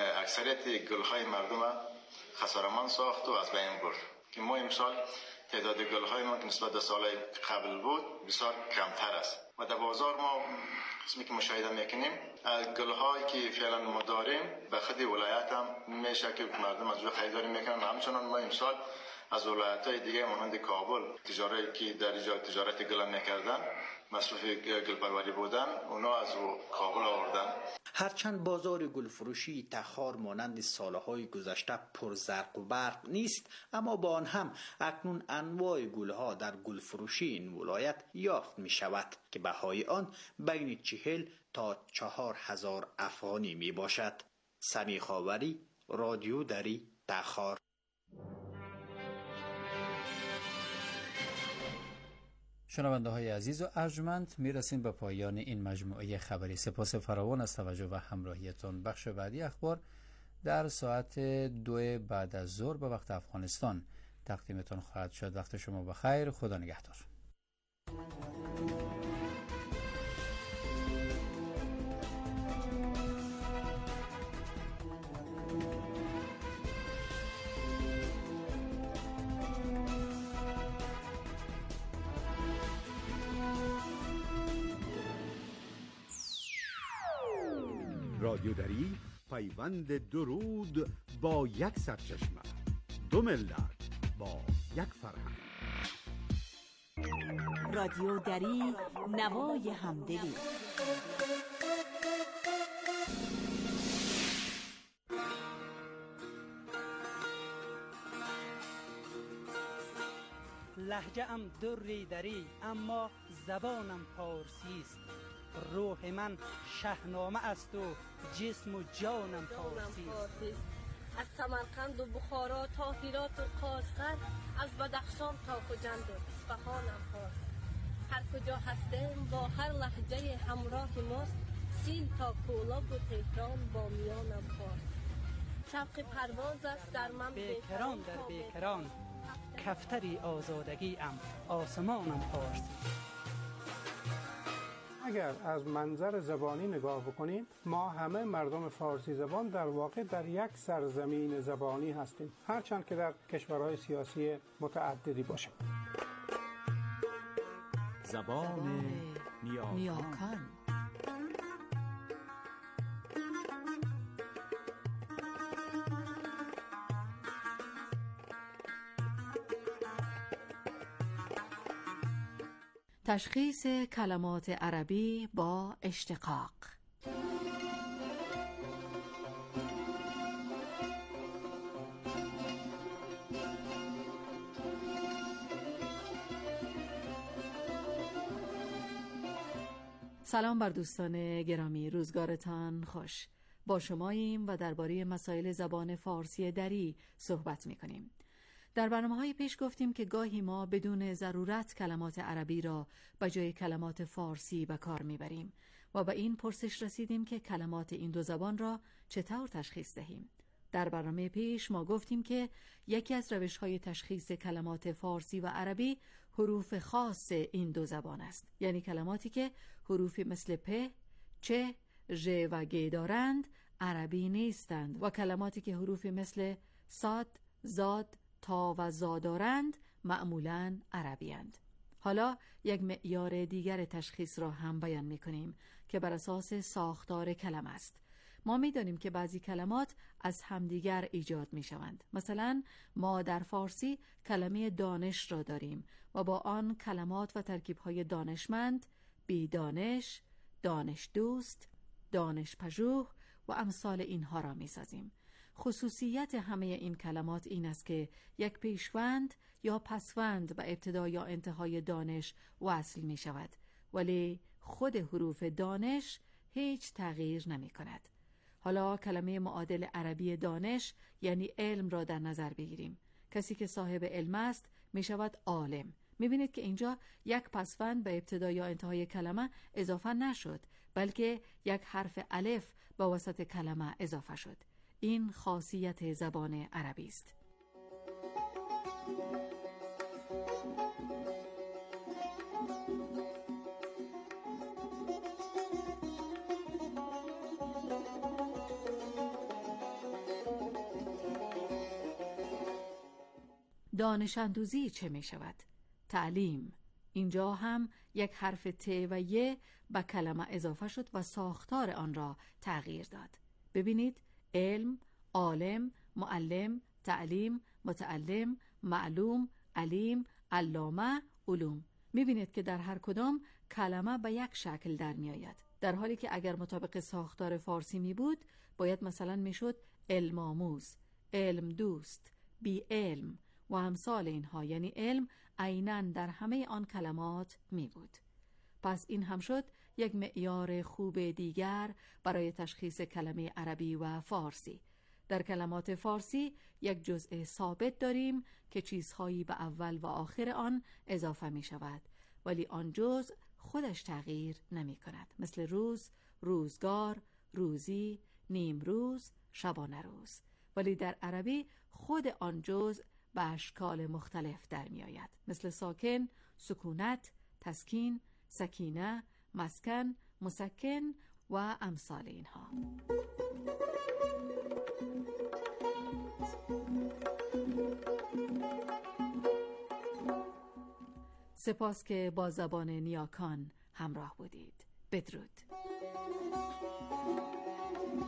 اکثریت گلهای مردم خسارمان ساخت و از بین برد که ما امسال تعداد گلهای ما که نسبت به سالهای قبل بود بسیار کمتر است و در بازار ما قسمی که مشاهده میکنیم گلهایی که فعلا ما داریم به خود ولایت هم میشه که مردم از روی خریداری میکنن. همچنان ما امسال از ولایت‌های دیگه مانند کابل تجاری که در جای تجارت گل میکردن مصروف گل پروری بودن اونا از کابل آوردن. هرچند بازار گل فروشی تخار مانند سالهای گذشته پر زرق و برق نیست، اما با آن هم اکنون انواع گلها در گل فروشی این ولایت یافت می شود که بهای آن بین چهل تا چهار هزار افغانی می باشد. سمی خاوری، رادیو دری، تخار. شنونده های عزیز و ارجمند، میرسیم به پایان این مجموعه خبری. سپاس فراوان از توجه و همراهیتان. بخش بعدی اخبار در ساعت دو بعد از ظهر به وقت افغانستان تقدیمتان خواهد شد. وقت شما بخیر. خدا نگهدار. رادیو دری پیوند درود با یک سرچشمه، دو ملت با یک فرهنگ. رادیو دری، نوای همدلی. لهجه ام دری دری اما زبانم پارسی است. روح من شهنامه است و جسم و جانم پارسی است. از سمرقند و بخارا تا هرات و قاشقر، از بدخشان تا خجند و اصفهانم پارسی. هر کجا هستیم با هر لهجه همراه ماست، سین تا کولاب و تهران با میانم پارسی. شوق پرواز است در من بیکران در بیکران، کفتری آزادگی ام آسمانم پارسی. اگر از منظر زبانی نگاه بکنیم، ما همه مردم فارسی زبان در واقع در یک سرزمین زبانی هستیم، هرچند که در کشورهای سیاسی متعددی باشیم. زبان نیاکان. تشخیص کلمات عربی با اشتقاق. سلام بر دوستان گرامی، روزگارتان خوش. با شماییم و درباره مسائل زبان فارسی دری صحبت می‌کنیم. در برنامه‌های پیش گفتیم که گاهی ما بدون ضرورت کلمات عربی را به جای کلمات فارسی به کار می‌بریم و به این پرسش رسیدیم که کلمات این دو زبان را چطور تشخیص دهیم. در برنامه پیش ما گفتیم که یکی از روش‌های تشخیص کلمات فارسی و عربی حروف خاص این دو زبان است، یعنی کلماتی که حروفی مثل پ، چ، ژ و گ دارند عربی نیستند و کلماتی که حروفی مثل صاد، زاد، تا و زا دارند معمولاً عربی اند. حالا یک معیار دیگر تشخیص را هم بیان می کنیم که بر اساس ساختار کلمه است. ما می دانیم که بعضی کلمات از همدیگر ایجاد می شوند. مثلا ما در فارسی کلمه دانش را داریم و با آن کلمات و ترکیب‌های دانشمند، بی دانش، دانش دوست، دانش پژوه و امثال اینها را می سازیم. خصوصیت همه این کلمات این است که یک پیشوند یا پسوند به ابتدا یا انتهای دانش وصل می شود، ولی خود حروف دانش هیچ تغییر نمی کند. حالا کلمه معادل عربی دانش یعنی علم را در نظر بگیریم. کسی که صاحب علم است می شود عالم. می بینید که اینجا یک پسوند به ابتدا یا انتهای کلمه اضافه نشد، بلکه یک حرف الف به وسط کلمه اضافه شد. این خاصیت زبان عربی است. دانش اندوزی چه می شود؟ تعلیم. اینجا هم یک حرف ت و ی به کلمه اضافه شد و ساختار آن را تغییر داد. ببینید، علم، عالم، معلم، تعلیم، متعلم، معلوم، علیم، علامه، علوم. می‌بینید که در هر کدام کلمه به یک شکل در می‌آید، در حالی که اگر مطابق ساختار فارسی می بود باید مثلا میشد علم آموز، علم دوست، بی علم و امثال اینها، یعنی علم عیناً در همه آن کلمات می بود. پس این هم شد یک معیار خوب دیگر برای تشخیص کلمه عربی و فارسی. در کلمات فارسی یک جزء ثابت داریم که چیزهایی به اول و آخر آن اضافه می شود، ولی آن جزء خودش تغییر نمی کند، مثل روز، روزگار، روزی، نیم روز، شبانه روز. ولی در عربی خود آن جزء به اشکال مختلف در می آید، مثل ساکن، سکونت، تسکین، سکینه، مسکن، مسکن و امثال اینها. سپاس که با زبان نیاکان همراه بودید. بدرود.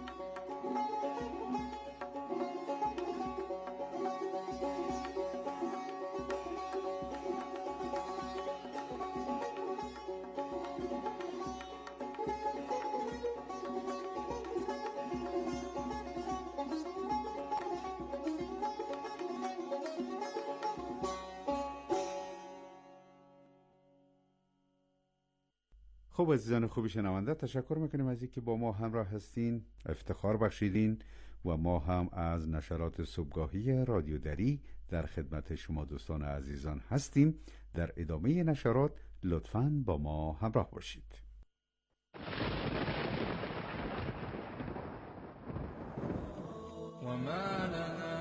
خب عزیزان خوبی شنونده، تشکر میکنیم از اینکه با ما همراه هستین، افتخار بخشیدین و ما هم از نشرات صبحگاهی رادیو دری در خدمت شما دوستان عزیزان هستیم. در ادامه نشرات لطفاً با ما همراه باشید. وما لنا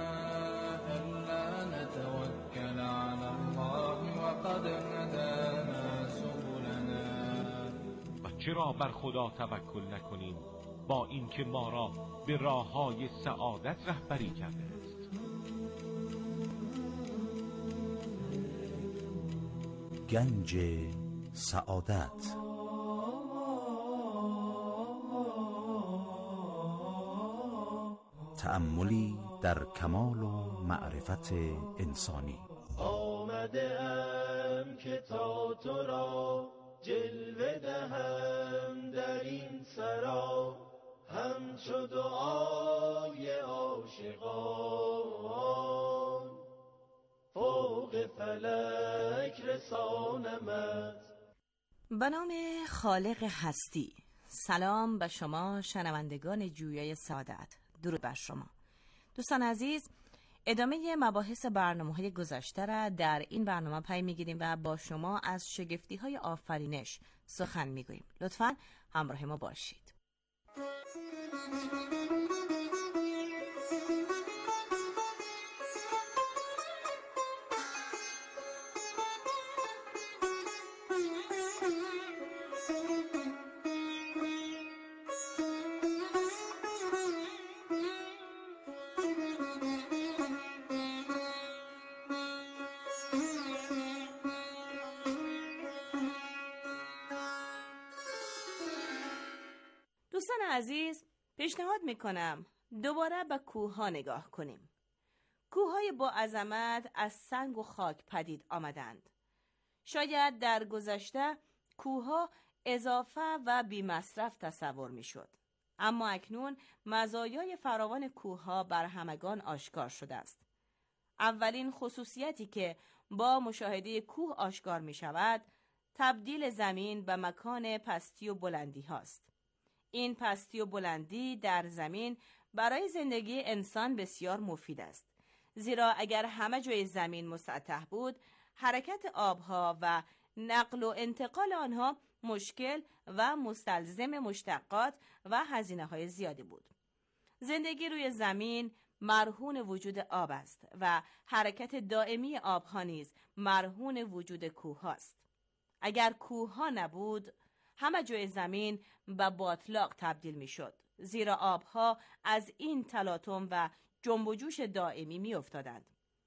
ألا نتوكل على الله وقد هدانا سبلنا. و چرا بر خدا توکل نکنیم با اینکه ما را به راههای سعادت رهبری کرده است. گنج سعادت. تأملی در کمال و معرفت انسانی. آمده ام که تا تو را جلوه دهم در این سرا، همچو دعای عاشقان فوق فلک رسانمت. به نام خالق هستی. سلام به شما شنوندگان جویای سعادت. درود بر شما دوستان عزیز. ادامه مباحث برنامه‌های گذشته را در این برنامه پی می‌گیریم و با شما از شگفتی‌های آفرینش سخن می‌گوییم. لطفاً همراه ما باشید. دوستان عزیز، پیشنهاد میکنم دوباره به کوه‌ها نگاه کنیم. کوه‌های با عظمت از سنگ و خاک پدید آمدند. شاید در گذشته کوه‌ها اضافه و بی مصرف تصور میشد، اما اکنون مزایای فراوان کوه‌ها بر همگان آشکار شده است. اولین خصوصیتی که با مشاهده کوه آشکار می شود تبدیل زمین به مکان پستی و بلندی هاست. این پستی و بلندی در زمین برای زندگی انسان بسیار مفید است، زیرا اگر همه جای زمین مسطح بود، حرکت آبها و نقل و انتقال آنها مشکل و مستلزم مشتقات و هزینه‌های زیادی بود. زندگی روی زمین مرهون وجود آب است و حرکت دائمی آبها نیز مرهون وجود کوه است. اگر کوه ها نبود، همه جای زمین به باتلاق تبدیل می شد، زیرا آبها از این تلاطم و جنب و جوش دائمی می افتادند.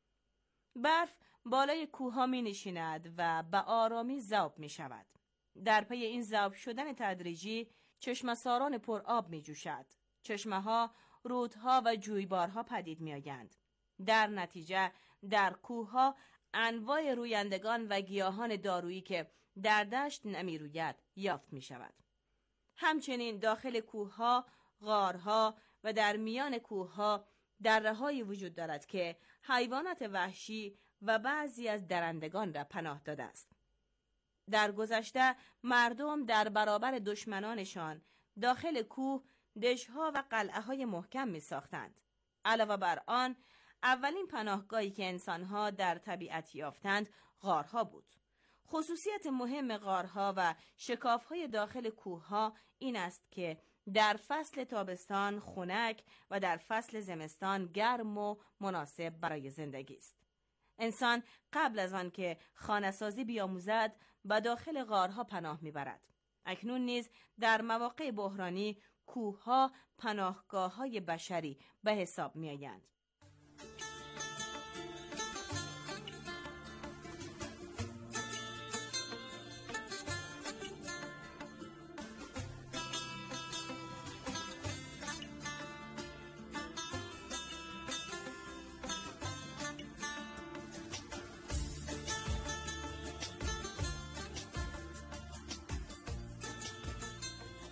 برف بالای کوه ها می نشیند و به آرامی ذوب می شود. در پی این ذوب شدن تدریجی چشمه‌ساران پر آب می جوشد. چشمه ها، رودها و جویبارها پدید می آیند. در نتیجه در کوه ها انواع رویندگان و گیاهان دارویی که در دشت نمی روید یافت می شود. همچنین داخل کوه ها، غارها و در میان کوه ها دره‌هایی وجود دارد که حیوانات وحشی و بعضی از درندگان را پناه داده است. در گذشته مردم در برابر دشمنانشان داخل کوه دژها و قلعه‌های محکم می ساختند. علاوه بر آن، اولین پناهگاهی که انسانها در طبیعت یافتند غارها بود. خصوصیت مهم غارها و شکاف‌های داخل کوه‌ها این است که در فصل تابستان خنک و در فصل زمستان گرم و مناسب برای زندگی است. انسان قبل از آن که خانه‌سازی بیاموزد به داخل غارها پناه میبرد. اکنون نیز در مواقع بحرانی کوه‌ها پناهگاه‌های بشری به حساب می‌آیند.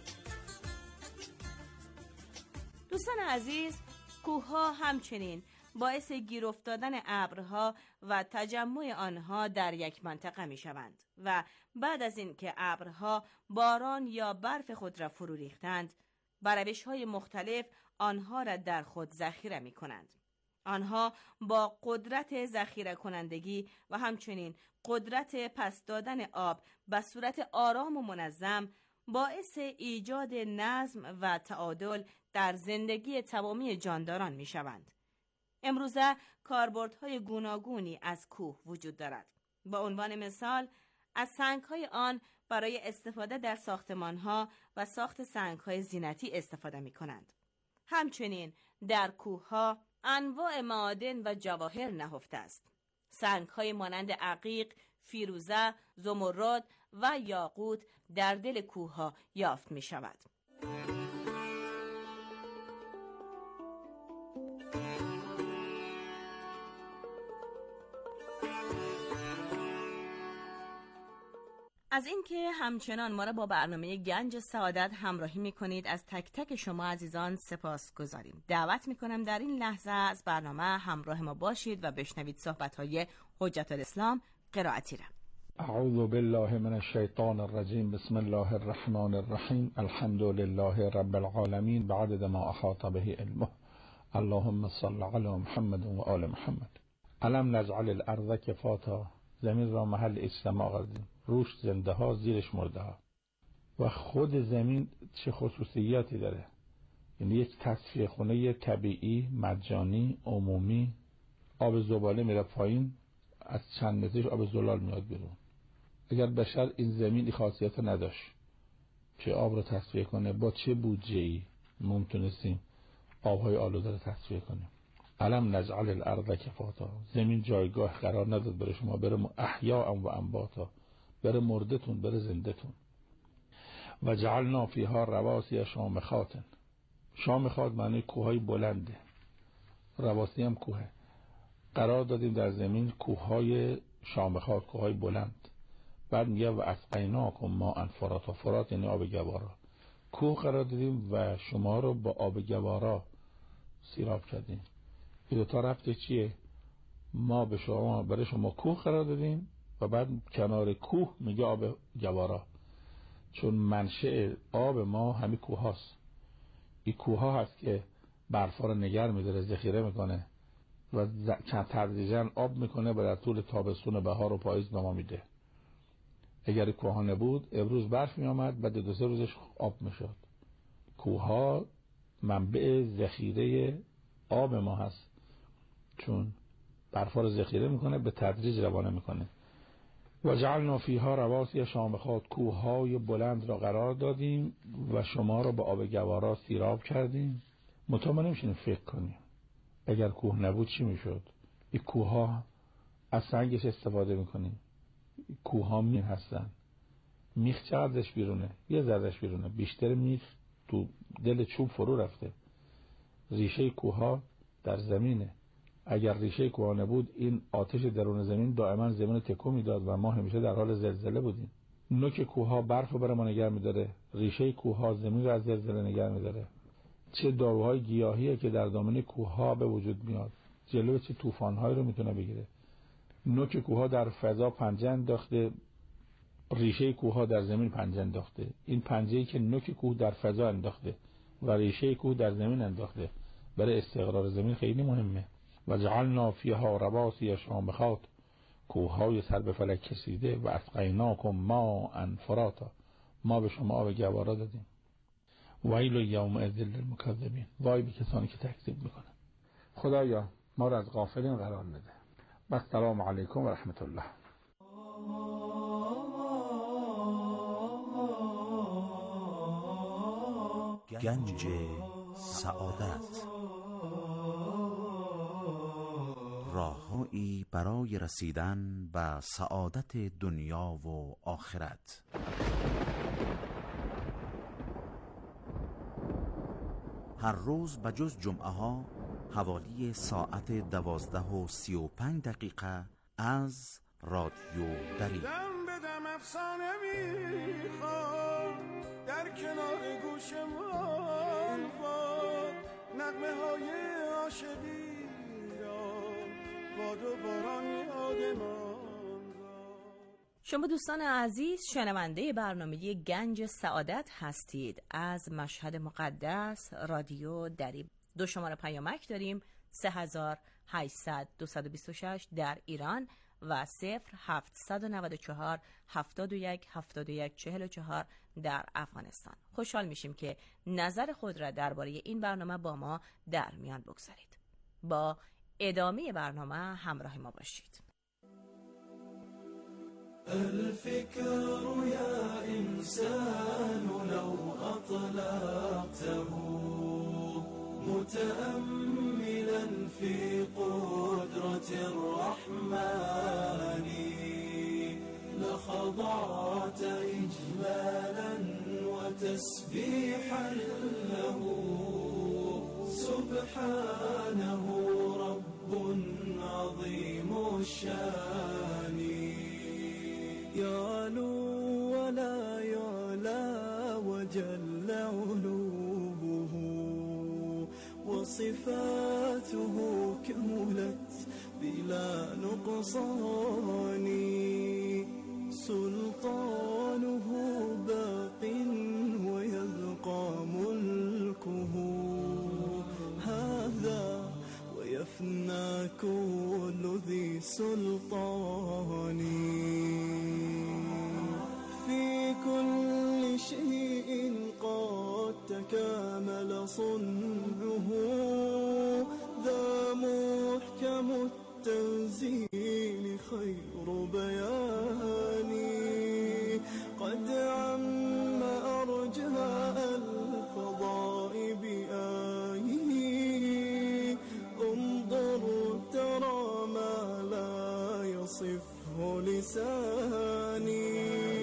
دوستان عزیز، کوه‌ها همچنین باعث گیر افتادن ابرها و تجمع آنها در یک منطقه می شوند و بعد از اینکه ابرها باران یا برف خود را فرو ریختند، با روش‌های مختلف آنها را در خود ذخیره می کنند. آنها با قدرت ذخیره کنندگی و همچنین قدرت پس دادن آب به صورت آرام و منظم باعث ایجاد نظم و تعادل در زندگی تمامی جانداران می شوند. امروزه کاربردهای گوناگونی از کوه وجود دارد. با عنوان مثال از سنگ‌های آن برای استفاده در ساختمان‌ها و ساخت سنگ‌های زینتی استفاده می‌کنند. همچنین در کوه‌ها انواع معادن و جواهر نهفته است. سنگ‌های مانند عقیق، فیروزه، زمرد و یاقوت در دل کوه‌ها یافت می‌شود. از اینکه همچنان ما را با برنامه گنج سعادت همراهی می‌کنید از تک تک شما عزیزان سپاس گذاریم. دعوت می‌کنم در این لحظه از برنامه همراه ما باشید و بشنوید صحبت‌های حجت الاسلام قرائتی را. اعوذ بالله من الشیطان الرجیم. بسم الله الرحمن الرحیم. الحمد لله رب العالمین بعدد ما احاط به علمه. اللهم صل علی محمد و آل محمد. الم نجعل الارض کفاتا. زمین را محل اجتماع کردیم. روش زنده ها، زیرش مرده ها. و خود زمین چه خصوصیاتی داره؟ یعنی یک تصفیه خونه طبیعی، مجانی، عمومی. آب زباله میره پایین، از چند مترش آب زلال میاد بیرون. اگر بشر این زمین خاصیت نداشت که آب رو تصفیه کنه، با چه بودجه‌ای ممتونستیم آبهای آلوده رو تصفیه کنیم؟ الم نجعل الارض کفاتا. زمین جایگاه قرار نداد برای شما، بره احیاء و انباتا، بره مردتون، بره زندتون. و جعلنا فیها رواسی شامخات. شامخات معنی کوههای بلنده، رواسی هم کوه. قرار دادیم در زمین کوههای شامخات، کوههای بلند. بعد میگه و اسقیناکم ماء فراتا. فرات یعنی آب گوارا. کوه قرار دادیم و شما رو با آب گوارا سیراب کردیم. این دوتا رفته چیه؟ ما به شما، برای شما کوه قرار دادیم و بعد کنار کوه میگه آب گوارا، چون منشأ آب ما همین کوه هاست. این کوه ها هست که برفا رو نگر میداره، ذخیره میکنه و تدریجاً آب میکنه و در طول تابستون، بهار و پاییز به ما میده. اگر کوه ها نبود امروز برف میامد، بعد دو سه روزش آب میشد. کوه ها منبع ذخیره آب ما هست، چون برفا رو ذخیره میکنه، به تدریج روانه میکنه. و جعلنا فیها رواسی شامخات. کوههای بلند را قرار دادیم و شما را با آب گوارا سیراب کردیم. مطمئن نمیشین فکر کنیم اگر کوه نبود چی میشد. این کوه ها از سنگش استفاده میکنیم. کوه ها مین هستن. میخ چقدرش بیرونه؟ یه ذرهش بیرونه. بیشتر میخ تو دل چوب فرو رفته. ریشه کوه ها در زمینه. اگر ریشه کوه نبود، این آتش درون زمین دائما زمین تکون میداد و ما همیشه در حال زلزله بودیم. نوک کوه ها برف رو برای ما نگه میداره. ریشه کوه ها زمین رو از زلزله نگه میداره. چه داروهای گیاهیه که در دامنه کوه ها به وجود میاد، جلوی چه طوفان‌هایی رو میتونه بگیره. نوک کوه ها در فضا پنجه انداخته، ریشه کوه ها در زمین پنجه انداخته. این پنجه‌ای که نوک کوه در فضا انداخته و ریشه کوه در زمین انداخته برای استقرار زمین خیلی مهمه. و جعلنا فیها رواسی شامخات. کوههای سر به فلک کشیده. و اسقیناکم ماء فراتا. ما به شما آب گوارا دادیم. ویل یومئذ للمکذبین. وای به کسانی که تکذیب میکنن. خدایا ما را از غافلین قرار نده. و السلام علیکم و رحمت الله. گنج سعادت. راههایی برای رسیدن به سعادت دنیا و آخرت. هر روز بجز جمعه ها حوالی ساعت دوازده و سی و پنج دقیقه از رادیو دری. دم به دم افسانه میخواد در کنار گوشمان باد، نغمه های عاشقی را باد و باران یاد من. شما دوستان عزیز شنونده برنامه گنج سعادت هستید. از مشهد مقدس رادیو دری دو شماره پیامک داریم: سه هزار و هشتصد و بیست و شش در ایران و صفر هفتصد و نود و چهار هفتاد و یک هفتاد و یک چهل و چهار در افغانستان. خوشحال میشیم که نظر خود را درباره این برنامه با ما در میان بگذارید. با ادامه برنامه همراه ما باشید. الفكر يا إنسان لو أطلقته متأملا في قدرة الرحمن لخضعت إجلالا وتسبيحا له سبحانه رب عظيم الشان يعلو ولا يعلى وجل علوه وصفاته كملت بلا نقصان سلطانه باق ويبقى ملكه هذا ويفنى كل ذي سلطان في كل شيء قد تكامل صنعه ذا محكم التنزيل خير بيان قد عم أرجاء الفضاء بآيه انظر ترى ما لا يصفه لساني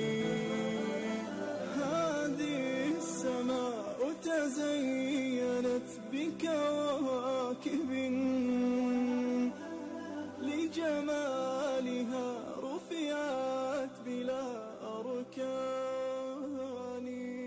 هذه السماء تزينت بكواكب لجمالها رفعت بلا أركان.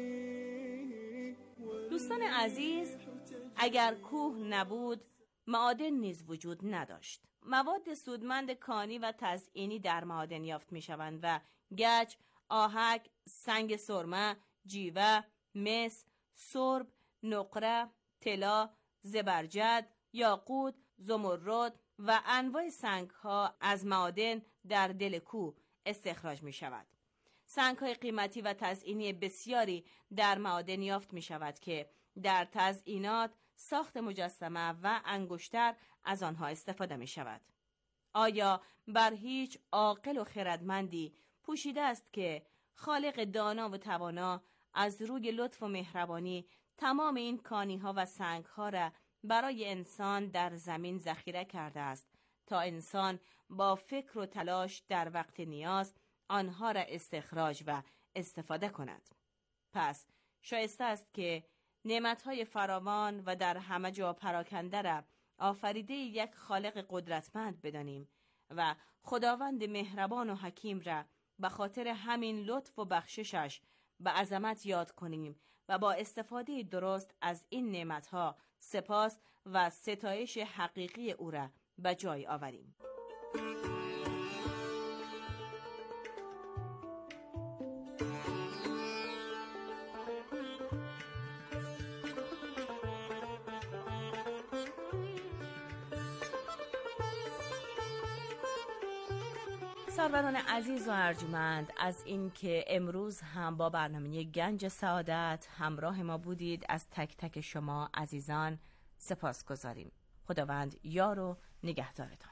دوستان عزیز، اگر کوه نبود معادن نیز وجود نداشت. مواد سودمند کانی و تزئینی در معادن یافت می شوند و گچ، آهک، سنگ سرمه، جیوه، مس، سرب، نقره، طلا، زبرجد، یاقوت، زمرد و انواع سنگ‌ها از معادن در دل کوه استخراج می شود. سنگ‌های قیمتی و تزئینی بسیاری در معادن یافت می شود که در تزئینات، ساخت مجسمه و انگشتر از آنها استفاده می شود. آیا بر هیچ عاقل و خردمندی پوشیده است که خالق دانا و توانا از روی لطف و مهربانی تمام این کانی‌ها و سنگ‌ها را برای انسان در زمین ذخیره کرده است تا انسان با فکر و تلاش در وقت نیاز آنها را استخراج و استفاده کند؟ پس شایسته است که نعمت‌های فراوان و در همه جا پراکنده را آفریده یک خالق قدرتمند بدانیم و خداوند مهربان و حکیم را به خاطر همین لطف و بخششش به عظمت یاد کنیم و با استفاده درست از این نعمت‌ها سپاس و ستایش حقیقی او را به جای آوریم. سروران عزیز و ارجمند، از اینکه امروز هم با برنامه گنج سعادت همراه ما بودید از تک تک شما عزیزان سپاس گذاریم. خداوند یار و نگهدارتان.